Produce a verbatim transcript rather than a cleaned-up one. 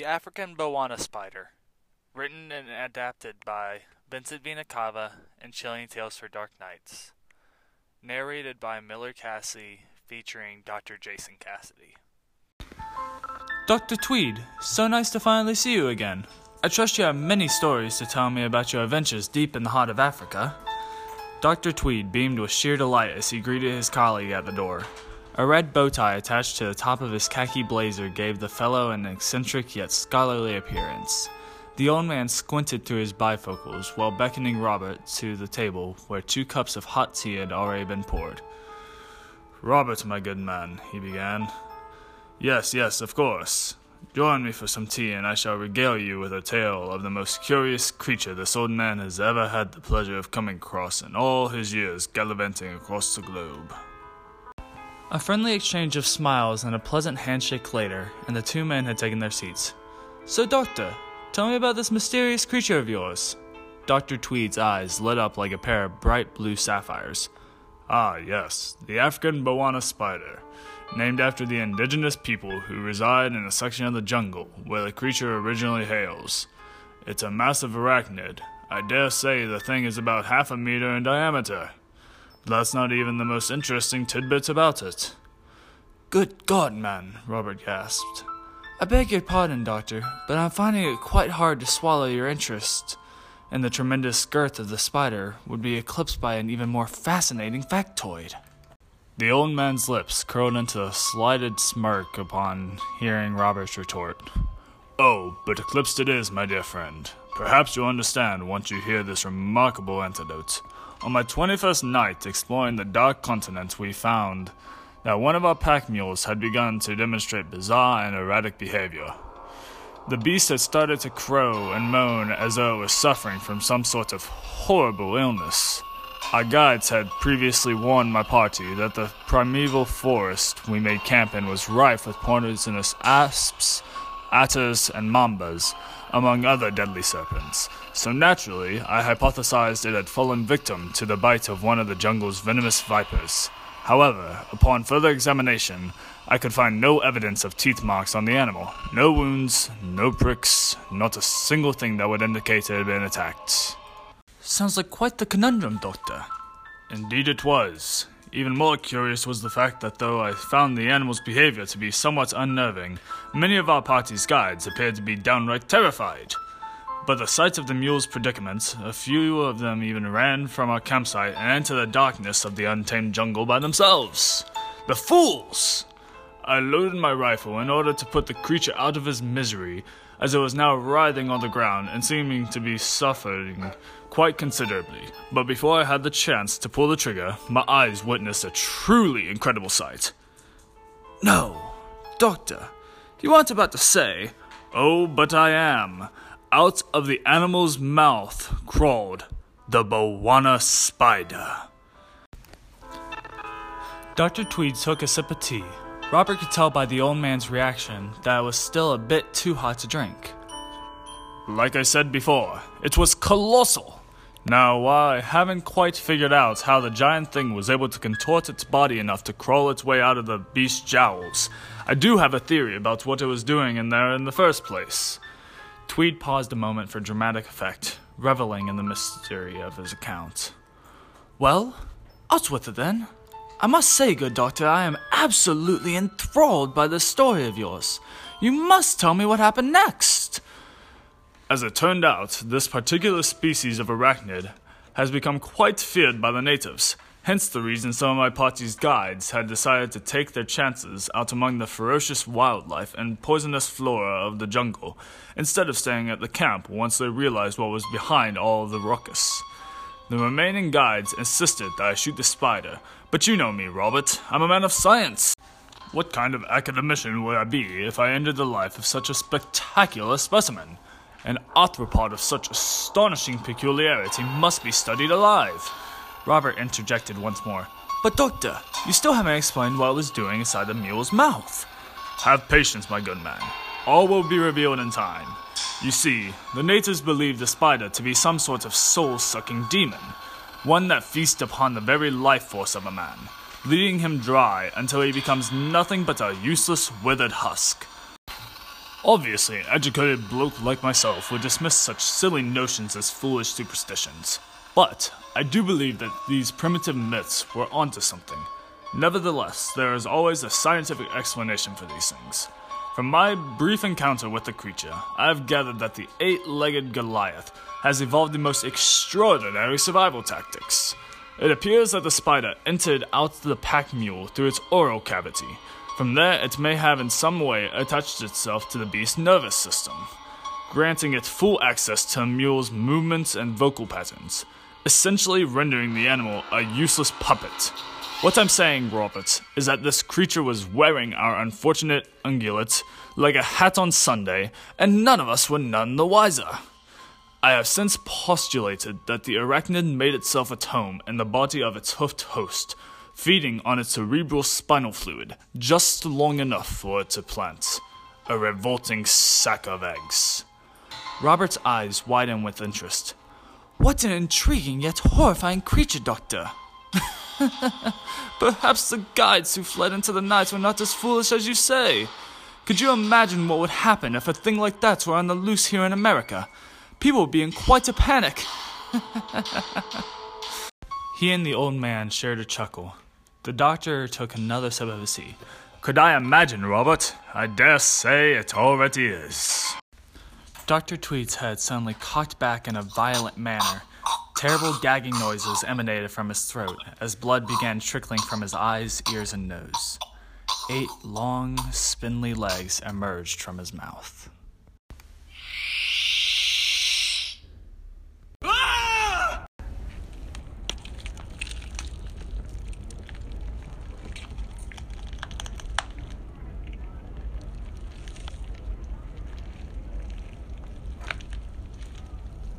The African Boana Spider, written and adapted by Vincent Vinicava and Chilling Tales for Dark Nights. Narrated by Miller Cassie, featuring Doctor Jason Cassidy. Doctor Tweed, so nice to finally see you again. I trust you have many stories to tell me about your adventures deep in the heart of Africa. Doctor Tweed beamed with sheer delight as he greeted his colleague at the door. A red bow tie attached to the top of his khaki blazer gave the fellow an eccentric yet scholarly appearance. The old man squinted through his bifocals while beckoning Robert to the table where two cups of hot tea had already been poured. "Robert, my good man," he began. "Yes, yes, of course. Join me for some tea and I shall regale you with a tale of the most curious creature this old man has ever had the pleasure of coming across in all his years gallivanting across the globe." A friendly exchange of smiles and a pleasant handshake later, and the two men had taken their seats. "So, Doctor, tell me about this mysterious creature of yours." Doctor Tweed's eyes lit up like a pair of bright blue sapphires. "Ah, yes, the African Boana spider, named after the indigenous people who reside in a section of the jungle where the creature originally hails. It's a massive arachnid. I dare say the thing is about half a meter in diameter. That's not even the most interesting tidbits about it." "Good God, man," Robert gasped. "I beg your pardon, Doctor, but I'm finding it quite hard to swallow your interest. And the tremendous girth of the spider would be eclipsed by an even more fascinating factoid." The old man's lips curled into a slighted smirk upon hearing Robert's retort. "Oh, but eclipsed it is, my dear friend. Perhaps you'll understand once you hear this remarkable anecdote. On my twenty-first night exploring the Dark Continent, we found that one of our pack mules had begun to demonstrate bizarre and erratic behavior. The beast had started to crow and moan as though it was suffering from some sort of horrible illness. Our guides had previously warned my party that the primeval forest we made camp in was rife with poisonous asps, atters, and mambas, among other deadly serpents. So naturally, I hypothesized it had fallen victim to the bite of one of the jungle's venomous vipers. However, upon further examination, I could find no evidence of teeth marks on the animal. No wounds, no pricks, not a single thing that would indicate it had been attacked." "Sounds like quite the conundrum, Doctor." "Indeed it was. Even more curious was the fact that though I found the animal's behavior to be somewhat unnerving, many of our party's guides appeared to be downright terrified. But the sight of the mule's predicament, a few of them even ran from our campsite and into the darkness of the untamed jungle by themselves. The fools! I loaded my rifle in order to put the creature out of his misery, as it was now writhing on the ground and seeming to be suffering quite considerably. But before I had the chance to pull the trigger, my eyes witnessed a truly incredible sight." "No, Doctor, you aren't about to say—" "Oh, but I am. Out of the animal's mouth crawled the Boana spider." Doctor Tweed took a sip of tea. Robert could tell by the old man's reaction that it was still a bit too hot to drink. "Like I said before, it was colossal. Now, while I haven't quite figured out how the giant thing was able to contort its body enough to crawl its way out of the beast's jowls, I do have a theory about what it was doing in there in the first place." Tweed paused a moment for dramatic effect, reveling in the mystery of his account. "Well, out with it then. I must say, good doctor, I am absolutely enthralled by this story of yours. You must tell me what happened next." "As it turned out, this particular species of arachnid has become quite feared by the natives, hence the reason some of my party's guides had decided to take their chances out among the ferocious wildlife and poisonous flora of the jungle, instead of staying at the camp once they realized what was behind all the ruckus. The remaining guides insisted that I shoot the spider, but you know me, Robert, I'm a man of science. What kind of academician would I be if I ended the life of such a spectacular specimen? An arthropod of such astonishing peculiarity must be studied alive." Robert interjected once more. "But Doctor, you still haven't explained what it was doing inside the mule's mouth." "Have patience, my good man. All will be revealed in time. You see, the natives believe the spider to be some sort of soul-sucking demon, one that feasts upon the very life force of a man, bleeding him dry until he becomes nothing but a useless, withered husk. Obviously, an educated bloke like myself would dismiss such silly notions as foolish superstitions. But I do believe that these primitive myths were onto something. Nevertheless, there is always a scientific explanation for these things. From my brief encounter with the creature, I have gathered that the eight-legged Goliath has evolved the most extraordinary survival tactics. It appears that the spider entered out the pack mule through its oral cavity. From there, it may have in some way attached itself to the beast's nervous system, granting it full access to a mule's movements and vocal patterns, essentially rendering the animal a useless puppet. What I'm saying, Robert, is that this creature was wearing our unfortunate ungulate like a hat on Sunday, and none of us were none the wiser. I have since postulated that the arachnid made itself at home in the body of its hoofed host, feeding on its cerebral spinal fluid just long enough for it to plant a revolting sack of eggs. Robert's eyes widened with interest. What an intriguing yet horrifying creature, Doctor. Perhaps the guides who fled into the night were not as foolish as you say. Could you imagine what would happen if a thing like that were on the loose here in America? People would be in quite a panic. He and the old man shared a chuckle. The doctor took another sip of his tea. Could I imagine, Robert? I dare say it already is. Doctor Tweed's head suddenly cocked back in a violent manner. Terrible gagging noises emanated from his throat as blood began trickling from his eyes, ears, and nose. Eight long, spindly legs emerged from his mouth.